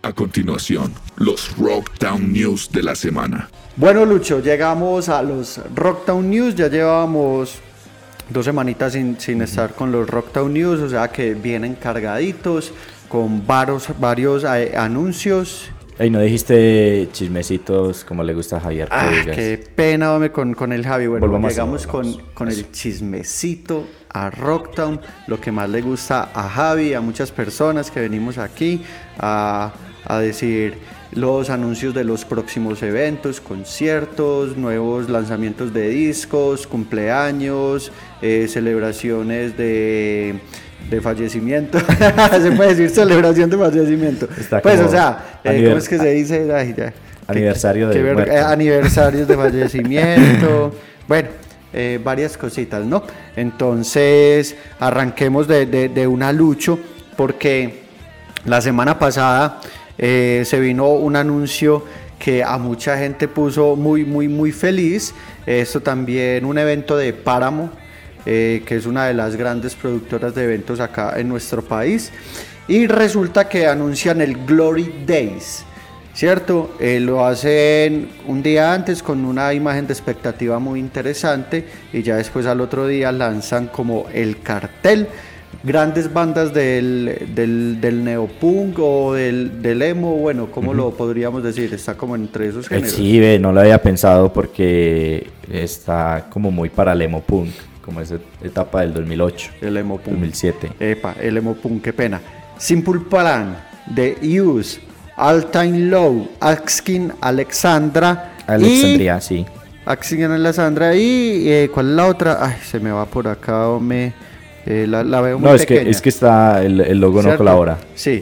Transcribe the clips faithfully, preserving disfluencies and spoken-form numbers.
A continuación, los Rocktown News de la semana. Bueno, Lucho, llegamos a los Rocktown News. Ya llevábamos dos semanitas sin, sin estar con los Rocktown News, o sea que vienen cargaditos con varios, varios eh, anuncios. Ey, no dijiste chismecitos como le gusta a Javier. Ah, qué pena, hombre, con, con el Javi. Bueno, volvamos llegamos a, volvamos. con, con el chismecito a Rocktown, lo que más le gusta a Javi, a muchas personas que venimos aquí a, a decir los anuncios de los próximos eventos, conciertos, nuevos lanzamientos de discos, cumpleaños, eh, celebraciones de... de fallecimiento. Se puede decir celebración de fallecimiento. Está pues o sea, eh, aniver- ¿cómo es que se dice? Ay, ya. Aniversario Qué de ver- muerte. eh, aniversarios de fallecimiento. Bueno, eh, varias cositas, ¿no? Entonces, arranquemos de, de, de una Lucho, porque la semana pasada eh, se vino un anuncio que a mucha gente puso muy, muy, muy feliz. Esto también, un evento de Páramo, Eh, que es una de las grandes productoras de eventos acá en nuestro país, y resulta que anuncian el Glory Days, ¿cierto? Eh, lo hacen un día antes con una imagen de expectativa muy interesante y ya después al otro día lanzan como el cartel. Grandes bandas del, del, del neopunk o del, del emo, bueno, ¿cómo uh-huh. lo podríamos decir? Está como entre esos géneros. Sí, ve, no lo había pensado porque está como muy para el emo punk, como esa etapa del dos mil ocho, el emo punk. dos mil siete. Epa, el emo punk, qué pena. Simple Plan, The Use, All Time Low, Asking Alexandra. Alexandria, y, sí. Asking Alexandra y eh, ¿cuál es la otra? Ay, se me va por acá, me eh, la, la veo muy no, es pequeña. que es que está el, el logo ¿cierto? No colabora. Sí.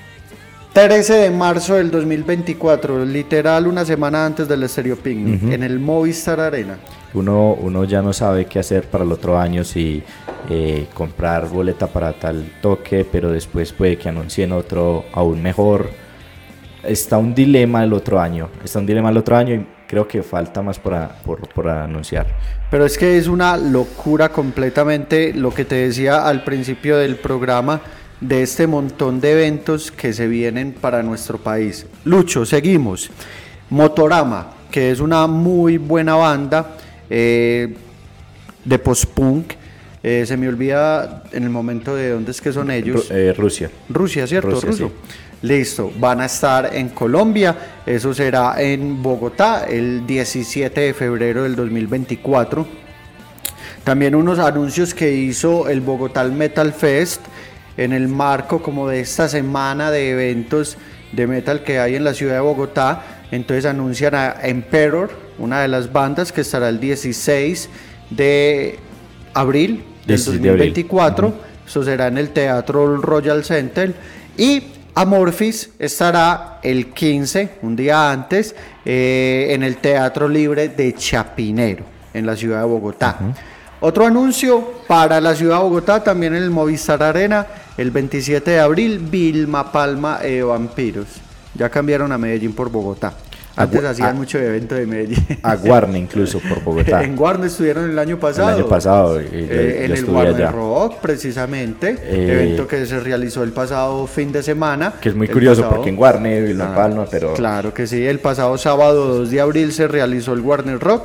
trece de marzo del dos mil veinticuatro, literal una semana antes del Stereo Picnic, uh-huh. en el Movistar Arena. Uno, uno ya no sabe qué hacer para el otro año, si eh, comprar boleta para tal toque, pero después puede que anuncien otro aún mejor. Está un dilema el otro año, está un dilema el otro año y creo que falta más por, a, por, por anunciar. Pero es que es una locura completamente lo que te decía al principio del programa, de este montón de eventos que se vienen para nuestro país. Lucho, seguimos. Motorama, que es una muy buena banda eh, de post-punk. Eh, se me olvida en el momento de dónde es que son ellos. Ru- eh, Rusia. Rusia, ¿cierto? Rusia, Ruso. sí. Listo, van a estar en Colombia. Eso será en Bogotá el diecisiete de febrero del dos mil veinticuatro. También unos anuncios que hizo el Bogotá Metal Fest en el marco como de esta semana de eventos de metal que hay en la ciudad de Bogotá. Entonces anuncian a Emperor, una de las bandas, que estará el dieciséis de abril del dos mil veinticuatro. Uh-huh. Eso será en el Teatro Royal Center. Y Amorphis estará el quince, un día antes, eh, en el Teatro Libre de Chapinero, en la ciudad de Bogotá. Uh-huh. Otro anuncio para la ciudad de Bogotá, también en el Movistar Arena, el veintisiete de abril, Vilma Palma eh, Vampiros. Ya cambiaron a Medellín por Bogotá. Antes Agu- hacían a- mucho evento de Medellín. A Guarne incluso por Bogotá. En Guarne estuvieron el año pasado. El año pasado. Y yo, eh, en yo el Guarne allá. Rock, precisamente. Eh, evento que se realizó el pasado fin de semana. Que es muy curioso pasado, porque en Guarne, Vilma ah, Palma, pero... Claro que sí, el pasado sábado dos de abril se realizó el Guarne Rock.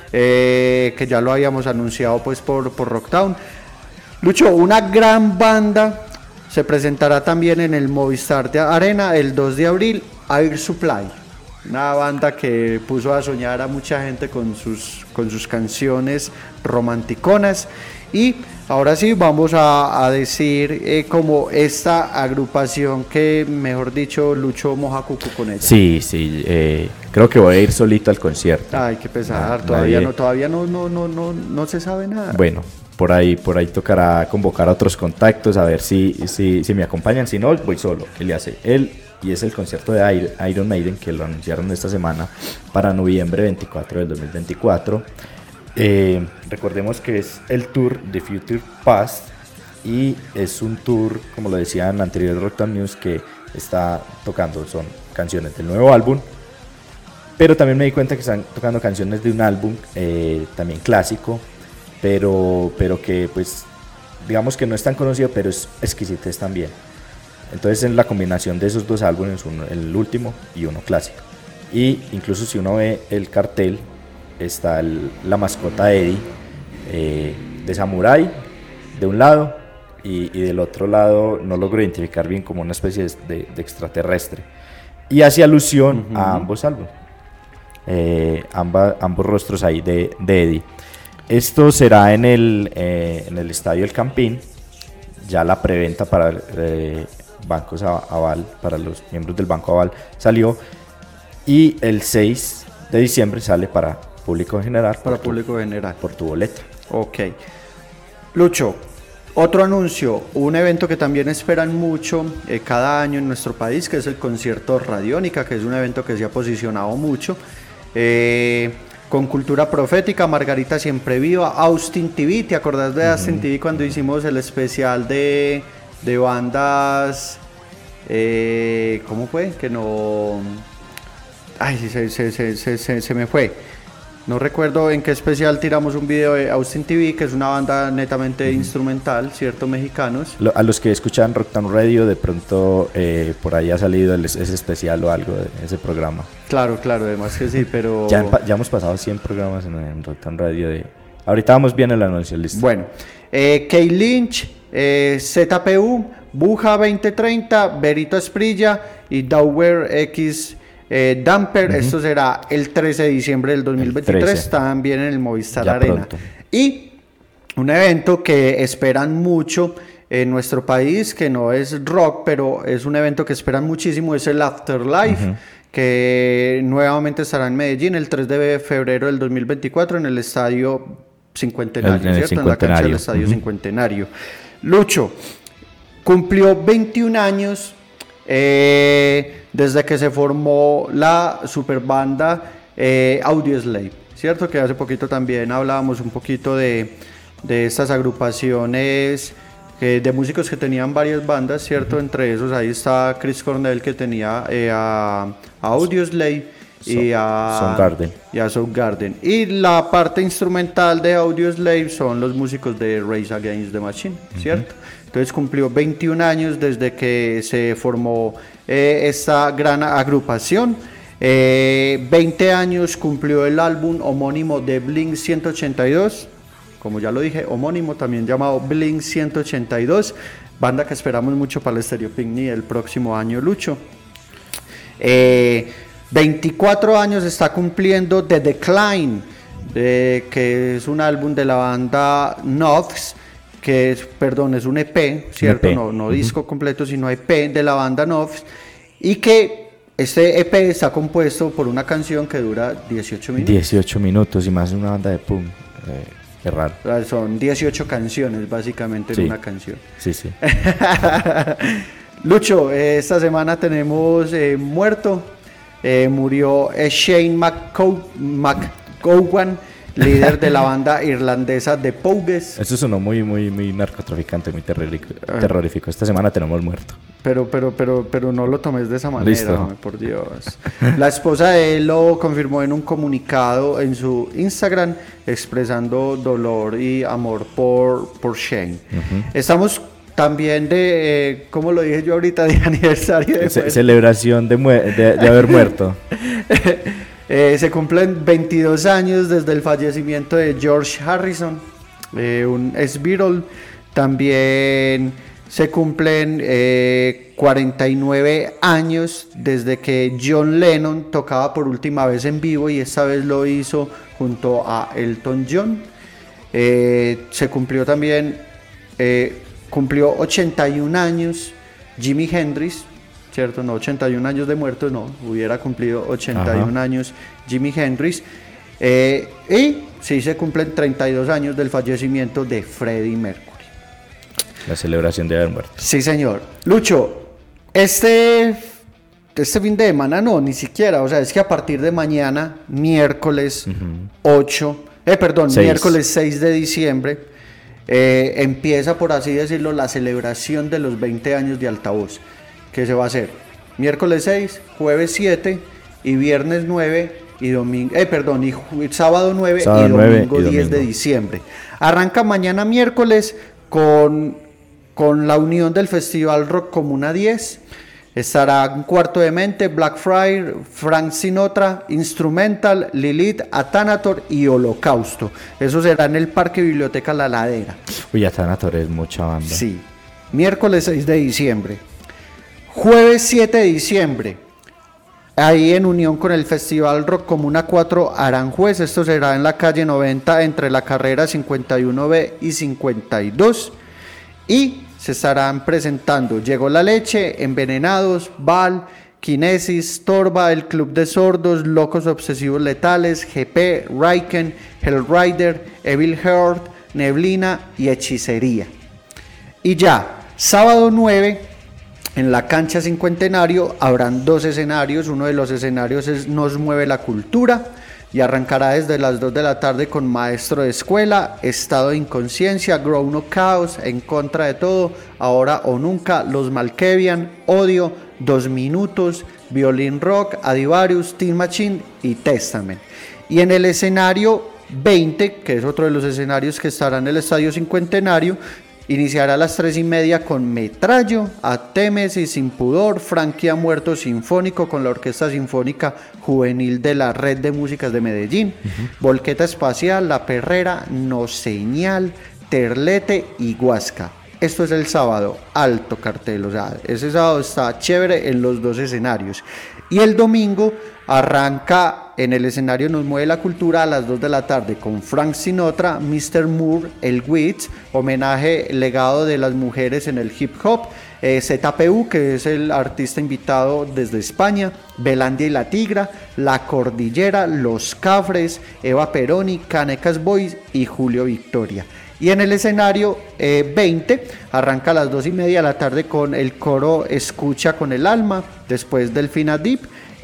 Eh, que ya lo habíamos anunciado pues por, por Rocktown. Lucho, una gran banda se presentará también en el Movistar Arena el dos de abril, Air Supply, una banda que puso a soñar a mucha gente con sus, con sus canciones romanticonas. Y ahora sí vamos a, a decir eh, como esta agrupación que, mejor dicho, Lucho moja cuco con ella. Sí, sí, eh, creo que voy a ir solito al concierto. Ay, qué pesar, ah, todavía, nadie... no, todavía no, no, no, no, no se sabe nada. Bueno, por ahí, por ahí tocará convocar a otros contactos, a ver si, si, si me acompañan, si no, voy solo. Él le hace él y es el concierto de Iron Maiden, que lo anunciaron esta semana para noviembre veinticuatro del dos mil veinticuatro. Eh, recordemos que es el tour de Future Past y es un tour, como lo decía en la anterior Rocktown News, que está tocando, son canciones del nuevo álbum, pero también me di cuenta que están tocando canciones de un álbum eh, también clásico, pero, pero que pues digamos que no es tan conocido, pero es exquisitez también. Entonces es la combinación de esos dos álbumes, uno, el último y uno clásico. Y incluso si uno ve el cartel, está el, la mascota de Eddie, eh, de Samurai, de un lado, y, y del otro lado no logro identificar bien, como una especie de, de extraterrestre. Y hace alusión uh-huh. a ambos álbumes, eh, amba, ambos rostros ahí de, de Eddie. Esto será en el, eh, en el Estadio El Campín. Ya la preventa para eh, bancos Aval, para los miembros del Banco Aval, salió. Y el seis de diciembre sale para público en general. Para público en general. Por tu boleta. Ok. Lucho, otro anuncio, un evento que también esperan mucho eh, cada año en nuestro país, que es el concierto Radiónica, que es un evento que se ha posicionado mucho. Eh, con cultura profética, Margarita Siempre Viva, Austin T V, ¿te acordás de uh-huh. Austin T V cuando hicimos el especial de, de bandas? Eh, ¿Cómo fue? Que no... Ay, se, se, se, se, se, se me fue. No recuerdo en qué especial tiramos un video de Austin T V, que es una banda netamente uh-huh. instrumental, ¿cierto? Mexicanos. Lo, a los que escuchan Rocktown Radio, de pronto eh, por ahí ha salido el, ese especial o algo de ese programa. Claro, claro, además que sí, pero... Ya, ya hemos pasado cien programas en, en Rocktown Radio. De... Ahorita vamos bien el anuncio, listo. Bueno, eh, Kay Lynch, eh, Z P U, Buja veinte treinta, Berito Esprilla y Dower X... Eh, Damper, uh-huh. Esto será el trece de diciembre del dos mil veintitrés, también en el Movistar ya Arena. Pronto. Y un evento que esperan mucho en nuestro país, que no es rock, pero es un evento que esperan muchísimo, es el Afterlife, uh-huh. que nuevamente estará en Medellín el tres de febrero del dos mil veinticuatro en el Estadio Cincuentenario, el, en el ¿cierto? Cincuentenario. En la cancha del Estadio uh-huh. Cincuentenario. Lucho, cumplió veintiún años eh, desde que se formó la superbanda eh, Audioslave, ¿cierto? Que hace poquito también hablábamos un poquito de, de estas agrupaciones eh, de músicos que tenían varias bandas, ¿cierto? Uh-huh. Entre esos ahí está Chris Cornell, que tenía eh, a, a Audioslave y a Soundgarden. y a Soundgarden. Y la parte instrumental de Audioslave son los músicos de Rage Against the Machine, ¿cierto? Uh-huh. Entonces cumplió veintiún años desde que se formó eh, esta gran agrupación. Eh, veinte años cumplió el álbum homónimo de Blink ciento ochenta y dos, como ya lo dije, homónimo también llamado Blink ciento ochenta y dos, banda que esperamos mucho para el Stereo Picnic el próximo año, Lucho. Eh, veinticuatro años está cumpliendo The Decline, de, que es un álbum de la banda Noves, que es, perdón, es un E P, ¿cierto? E P. No, no uh-huh. disco completo, sino E P de la banda Noves, y que este E P está compuesto por una canción que dura dieciocho minutos. dieciocho minutos, y más una banda de punk, eh, qué raro. Son dieciocho canciones, básicamente, sí. en una canción. Sí, sí. Lucho, eh, esta semana tenemos eh, muerto, eh, murió eh, Shane McGowan, líder de la banda irlandesa The Pogues. Eso sonó muy, muy, muy narcotraficante, muy terrorífico. terrorífico. Esta semana tenemos muerto. Pero, pero, pero, pero no lo tomes de esa manera, Listo. Hombre, por Dios. La esposa de él lo confirmó en un comunicado en su Instagram, expresando dolor y amor por, por Shane. Uh-huh. Estamos también de, eh, como lo dije yo ahorita, de aniversario de Ce- celebración de, mu- de, de haber muerto. Eh, se cumplen veintidós años desde el fallecimiento de George Harrison, eh, un ex-Beatle. También se cumplen eh, cuarenta y nueve años desde que John Lennon tocaba por última vez en vivo, y esta vez lo hizo junto a Elton John. Eh, se cumplió también, eh, cumplió ochenta y un años Jimi Hendrix, ¿cierto? No, ochenta y un años de muerto, no, hubiera cumplido ochenta y un Ajá. años Jimi Hendrix. Eh, y sí se cumplen treinta y dos años del fallecimiento de Freddie Mercury. La celebración de haber muerto. Sí, señor. Lucho, este, este fin de semana no, ni siquiera, o sea, es que a partir de mañana, miércoles uh-huh. ocho, eh, perdón, seis. miércoles seis de diciembre, eh, empieza, por así decirlo, la celebración de los veinte años de Altavoz, que se va a hacer miércoles seis, jueves siete y viernes nueve y domingo, eh, perdón, y ju- sábado nueve sábado y domingo diez de diciembre. Arranca mañana miércoles con, con la unión del Festival Rock Comuna diez. Estará Cuarto de Mente, Black Friday, Frank Sinatra, Instrumental, Lilith, Athanator y Holocausto. Eso será en el Parque Biblioteca La Ladera. Uy, Athanator es mucha banda. Sí. Miércoles seis de diciembre. Jueves siete de diciembre. Ahí en unión con el Festival Rock Comuna cuatro Aranjuez. Esto será en la calle noventa entre la carrera cincuenta y uno B y cincuenta y dos. Y se estarán presentando Llegó la Leche, Envenenados, Val, Kinesis, Torba, El Club de Sordos, Locos Obsesivos Letales, G P, Raiken, Hellrider, Evil Heart, Neblina y Hechicería. Y ya, sábado nueve, en la cancha Cincuentenario habrán dos escenarios. Uno de los escenarios es Nos Mueve la Cultura y arrancará desde las dos de la tarde con Maestro de Escuela, Estado de Inconsciencia, Grown Up Chaos, En Contra de Todo, Ahora o Nunca, Los Malkevian, Odio, Dos Minutos, Violín Rock, Adivarius, Teen Machine y Testament. Y en el escenario veinte, que es otro de los escenarios que estará en el Estadio Cincuentenario, iniciará a las tres y media con Metrallo, Atemes y Sin Pudor, Frankie ha Muerto Sinfónico con la Orquesta Sinfónica Juvenil de la Red de Músicas de Medellín, uh-huh. Volqueta Espacial, La Perrera, No Señal, Terlete y Huasca. Esto es el sábado, alto cartel, o sea, ese sábado está chévere en los dos escenarios. Y el domingo arranca en el escenario Nos Mueve la Cultura a las dos de la tarde con Frank Sinatra, mister Moore, El Witz, homenaje legado de las mujeres en el hip hop, eh, Z P U, que es el artista invitado desde España, Belandia y la Tigra, La Cordillera, Los Cafres, Eva Peroni, Canecas Boys y Julio Victoria. Y en el escenario eh, veinte arranca a las dos y media de la tarde con el coro Escucha con el Alma, después Delfina Deep,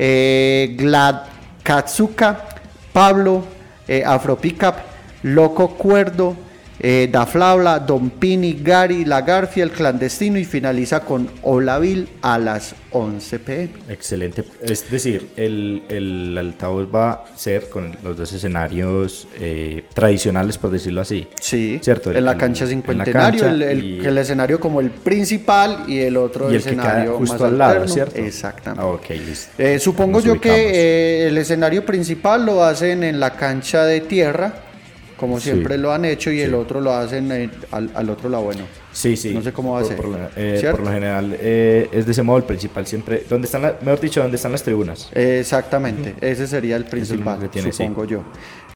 eh, Glad Katsuka, Pablo, eh, Afro Pickup, Loco Cuerdo, eh, Da Flaula, Don Pini, Gary, La Garfia, El Clandestino y finaliza con Olaville a las once pe eme. Excelente, es decir, el, el altavoz va a ser con los dos escenarios eh, tradicionales, por decirlo así. Sí, ¿cierto? en el, la cancha Cincuentenario, el, el, y... el escenario como el principal y el otro y el escenario que justo más al lado, alterno. ¿cierto? Exactamente. Ah, ok, listo. Eh, supongo Nos yo ubicamos. que eh, el escenario principal lo hacen en la cancha de tierra, como siempre sí. lo han hecho, y sí. el otro lo hacen eh, al, al otro lado, bueno. Sí, sí. No sé cómo va a ser. Por, por, eh, por lo general eh, es de ese modo el principal siempre. ¿Dónde están la, mejor dicho, dónde están las tribunas? Eh, exactamente, uh-huh. ese sería el principal, es el que tiene, supongo sí. yo.